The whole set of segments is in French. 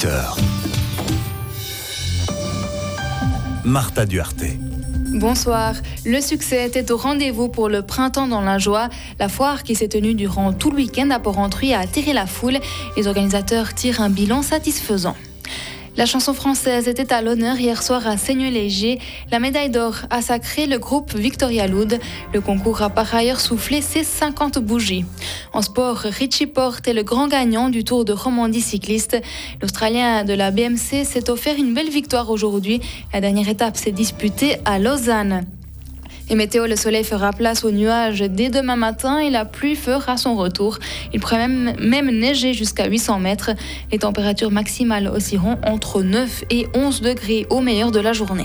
18h. Martha Duarte. Bonsoir. Le succès était au rendez-vous pour le printemps dans la joie. La foire qui s'est tenue durant tout le week-end à Porrentruy a attiré la foule. Les organisateurs tirent un bilan satisfaisant. La chanson française était à l'honneur hier soir à Seigneux-Léger. La médaille d'or a sacré le groupe Victoria Loud. Le concours a par ailleurs soufflé ses 50 bougies. En sport, Richie Porte est le grand gagnant du Tour de Romandie cycliste. L'Australien de la BMC s'est offert une belle victoire aujourd'hui. La dernière étape s'est disputée à Lausanne. Et météo, le soleil fera place aux nuages dès demain matin et la pluie fera son retour. Il pourrait même neiger jusqu'à 800 mètres. Les températures maximales oscilleront entre 9 et 11 degrés au meilleur de la journée.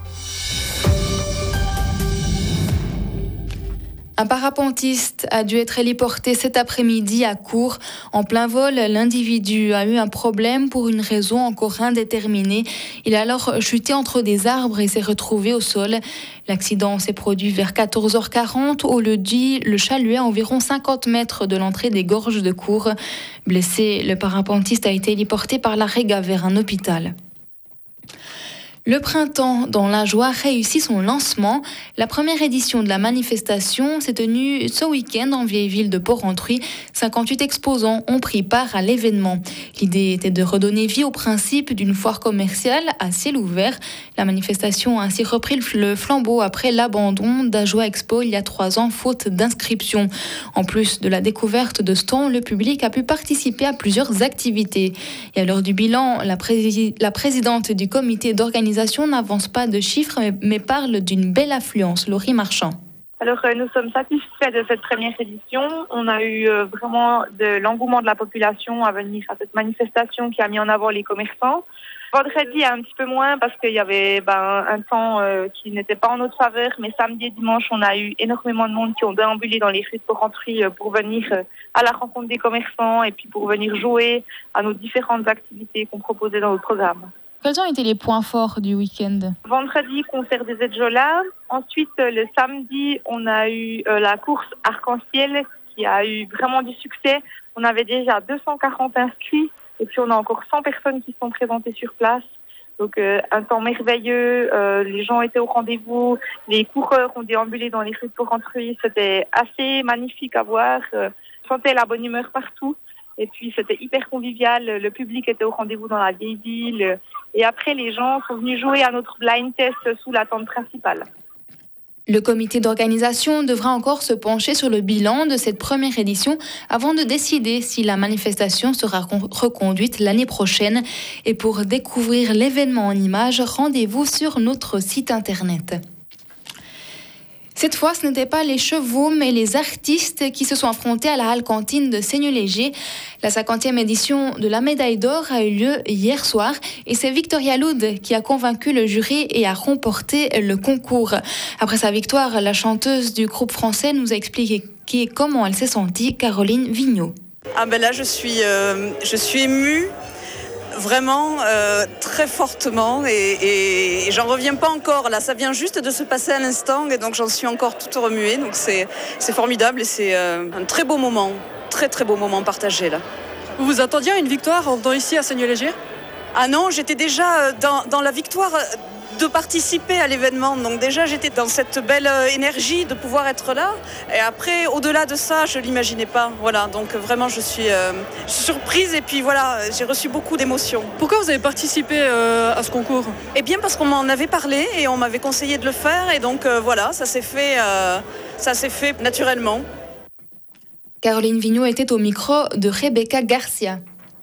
Un parapentiste a dû être héliporté cet après-midi à Cours. En plein vol, l'individu a eu un problème pour une raison encore indéterminée. Il a alors chuté entre des arbres et s'est retrouvé au sol. L'accident s'est produit vers 14h40 au lieu-dit le chaluet à environ 50 mètres de l'entrée des gorges de Cours. Blessé, le parapentiste a été héliporté par la Réga vers un hôpital. Le printemps dans la joie réussit son lancement. La première édition de la manifestation s'est tenue ce week-end en vieille ville de Porrentruy. 58 exposants ont pris part à l'événement. L'idée était de redonner vie au principe d'une foire commerciale à ciel ouvert. La manifestation a ainsi repris le flambeau après l'abandon d'Ajoie Expo il y a 3 ans, faute d'inscription. En plus de la découverte de stands, le public a pu participer à plusieurs activités. Et à l'heure du bilan, la présidente du comité d'organisation n'avance pas de chiffres, mais parle d'une belle affluence. Laurie Marchand. Alors, nous sommes satisfaits de cette première édition. On a eu vraiment de l'engouement de la population à venir à cette manifestation qui a mis en avant les commerçants. Vendredi, un petit peu moins parce qu'il y avait un temps qui n'était pas en notre faveur, mais samedi et dimanche, on a eu énormément de monde qui ont déambulé dans les rues de Porrentruy pour venir à la rencontre des commerçants et puis pour venir jouer à nos différentes activités qu'on proposait dans notre programme. Quels ont été les points forts du week-end ? Vendredi, concert des Edjola. Ensuite, le samedi, on a eu la course arc-en-ciel qui a eu vraiment du succès. On avait déjà 240 inscrits et puis on a encore 100 personnes qui sont présentées sur place. Donc un temps merveilleux, les gens étaient au rendez-vous, les coureurs ont déambulé dans les rues de Porrentruy. C'était assez magnifique à voir. On sentait la bonne humeur partout. Et puis, c'était hyper convivial. Le public était au rendez-vous dans la vieille ville. Et après, les gens sont venus jouer à notre blind test sous la tente principale. Le comité d'organisation devra encore se pencher sur le bilan de cette première édition avant de décider si la manifestation sera reconduite l'année prochaine. Et pour découvrir l'événement en images, rendez-vous sur notre site internet. Cette fois, ce n'étaient pas les chevaux, mais les artistes qui se sont affrontés à la halle cantine de Seigneux-Léger. La 50e édition de la médaille d'or a eu lieu hier soir et c'est Victoria Loud qui a convaincu le jury et a remporté le concours. Après sa victoire, la chanteuse du groupe français nous a expliqué comment elle s'est sentie, Caroline Vigneault. Là, je suis émue. Vraiment très fortement et j'en reviens pas encore là, ça vient juste de se passer à l'instant et donc j'en suis encore toute remuée, donc c'est formidable et c'est un très beau moment, très très beau moment partagé là. Vous vous attendiez à une victoire en venant ici à Seigneux-Léger ? Ah non, j'étais déjà dans la victoire de participer à l'événement, donc déjà j'étais dans cette belle énergie de pouvoir être là et après au-delà de ça je l'imaginais pas, voilà, donc vraiment je suis surprise et puis voilà, j'ai reçu beaucoup d'émotions. Pourquoi vous avez participé à ce concours ? Eh bien parce qu'on m'en avait parlé et on m'avait conseillé de le faire et donc voilà, ça s'est fait naturellement. Caroline Vigneault était au micro de Rebecca Garcia.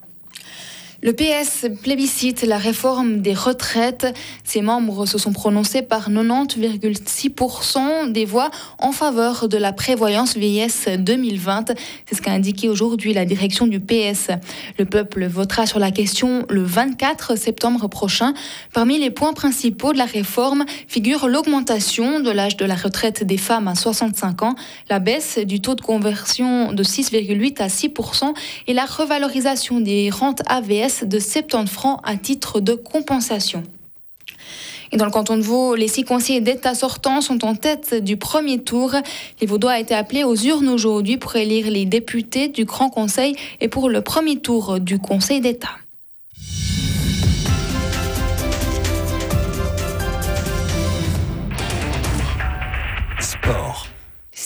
Le PS plébiscite la réforme des retraites. Ses membres se sont prononcés par 90,6% des voix en faveur de la prévoyance vieillesse 2020. C'est ce qu'a indiqué aujourd'hui la direction du PS. Le peuple votera sur la question le 24 septembre prochain. Parmi les points principaux de la réforme figure l'augmentation de l'âge de la retraite des femmes à 65 ans, la baisse du taux de conversion de 6,8 à 6% et la revalorisation des rentes AVS de 70 francs à titre de compensation. Et dans le canton de Vaud, les 6 conseillers d'État sortants sont en tête du premier tour. Les Vaudois ont été appelés aux urnes aujourd'hui pour élire les députés du Grand Conseil et pour le premier tour du Conseil d'État.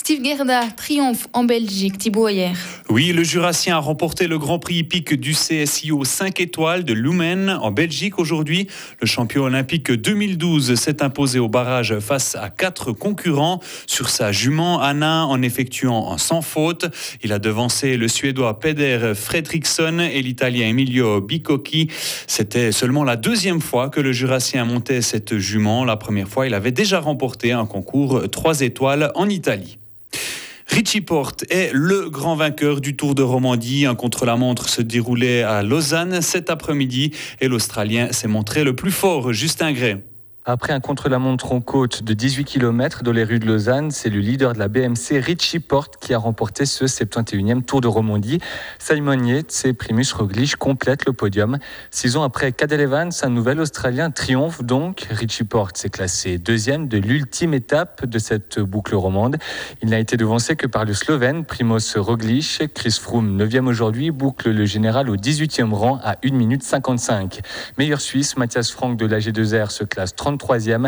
Steve Gerda triomphe en Belgique. Thibaut Ayer. Oui, le Jurassien a remporté le Grand Prix hippique du CSIO 5 étoiles de Lummen en Belgique aujourd'hui. Le champion olympique 2012 s'est imposé au barrage face à 4 concurrents sur sa jument Anna en effectuant en sans faute. Il a devancé le Suédois Peder Fredriksson et l'Italien Emilio Bicocchi. C'était seulement la deuxième fois que le Jurassien montait cette jument. La première fois, il avait déjà remporté un concours 3 étoiles en Italie. Richie Porte est le grand vainqueur du Tour de Romandie. Un contre-la-montre se déroulait à Lausanne cet après-midi et l'Australien s'est montré le plus fort, Justin Gray. Après un contre-la-montre en côte de 18 km dans les rues de Lausanne, c'est le leader de la BMC, Richie Porte, qui a remporté ce 71e Tour de Romandie. Simon Yates et Primus Roglic complètent le podium. 6 ans après Cadel Evans, un nouvel Australien triomphe donc. Richie Porte s'est classé deuxième de l'ultime étape de cette boucle romande. Il n'a été devancé que par le Slovène Primoz Roglic. Chris Froome, 9e aujourd'hui, boucle le général au 18e rang à 1 minute 55. Meilleur Suisse, Matthias Frank de l'AG2R se classe 33e.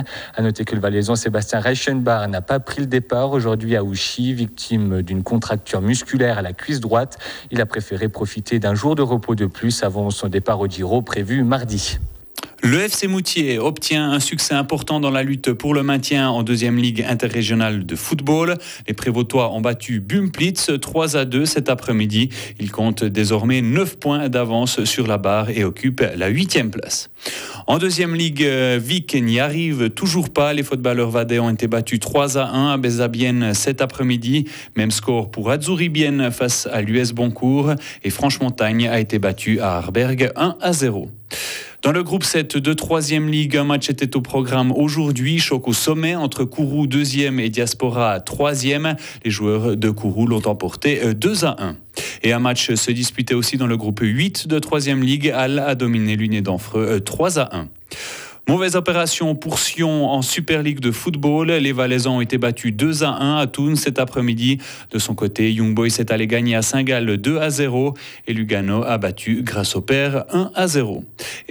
À noter que le Valaisan Sébastien Reichenbach n'a pas pris le départ aujourd'hui à Ouchy, victime d'une contracture musculaire à la cuisse droite. Il a préféré profiter d'un jour de repos de plus avant son départ au Giro prévu mardi. Le FC Moutier obtient un succès important dans la lutte pour le maintien en deuxième ligue interrégionale de football. Les Prévôtois ont battu Bumplitz 3-2 cet après-midi. Ils comptent désormais 9 points d'avance sur la barre et occupent la 8e place. En deuxième ligue, Vic n'y arrive toujours pas. Les footballeurs vadais ont été battus 3-1 à Bezabienne cet après-midi. Même score pour Azzurri-Bienne face à l'US Boncourt. Et Franche-Montagne a été battu à Arberg 1-0. Dans le groupe 7 de 3e Ligue, un match était au programme aujourd'hui. Choc au sommet entre Kourou 2e et Diaspora 3e. Les joueurs de Kourou l'ont emporté 2-1. Et un match se disputait aussi dans le groupe 8 de 3e Ligue. Halle a dominé l'Union d'Anfreux 3-1. Mauvaise opération pour Sion en Super League de football. Les Valaisans ont été battus 2-1 à Thun cet après-midi. De son côté, Young Boys est allé gagner à Saint-Gall 2-0 et Lugano a battu Grasshopper 1-0.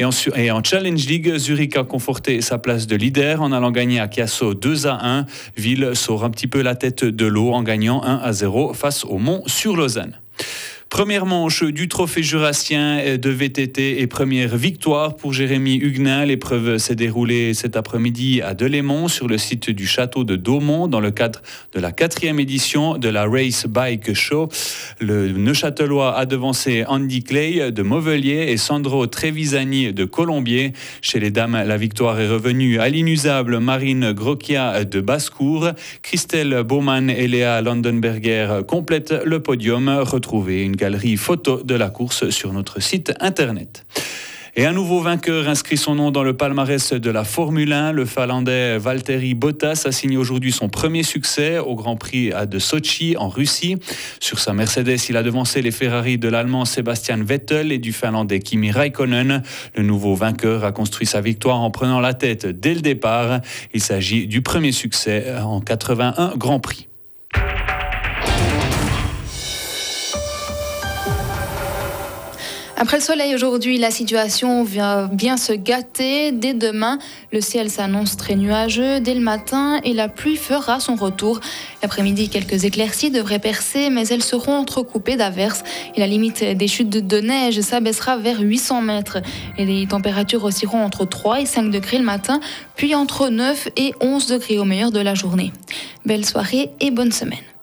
Et en Challenge League, Zurich a conforté sa place de leader en allant gagner à Chiasso 2-1. Ville sort un petit peu la tête de l'eau en gagnant 1-0 face au Mont sur Lausanne. Première manche du trophée jurassien de VTT et première victoire pour Jérémy Huguenin. L'épreuve s'est déroulée cet après-midi à Delémont sur le site du château de Daumont dans le cadre de la 4e édition de la Race Bike Show. Le Neuchâtelois a devancé Andy Clay de Mauvelier et Sandro Trevisani de Colombier. Chez les dames, la victoire est revenue à l'inusable Marine Grokia de Basse-Cour. Christelle Baumann et Léa Landenberger complètent le podium. Retrouvez une galerie photo de la course sur notre site internet. Et un nouveau vainqueur inscrit son nom dans le palmarès de la Formule 1. Le Finlandais Valtteri Bottas a signé aujourd'hui son premier succès au Grand Prix de Sochi en Russie. Sur sa Mercedes, il a devancé les Ferrari de l'Allemand Sebastian Vettel et du Finlandais Kimi Räikkönen. Le nouveau vainqueur a construit sa victoire en prenant la tête dès le départ. Il s'agit du premier succès en 81 Grand Prix. Après le soleil aujourd'hui, la situation vient bien se gâter. Dès demain, le ciel s'annonce très nuageux dès le matin et la pluie fera son retour. L'après-midi, quelques éclaircies devraient percer, mais elles seront entrecoupées d'averses. Et la limite des chutes de neige s'abaissera vers 800 mètres. Et les températures oscilleront entre 3 et 5 degrés le matin, puis entre 9 et 11 degrés au meilleur de la journée. Belle soirée et bonne semaine.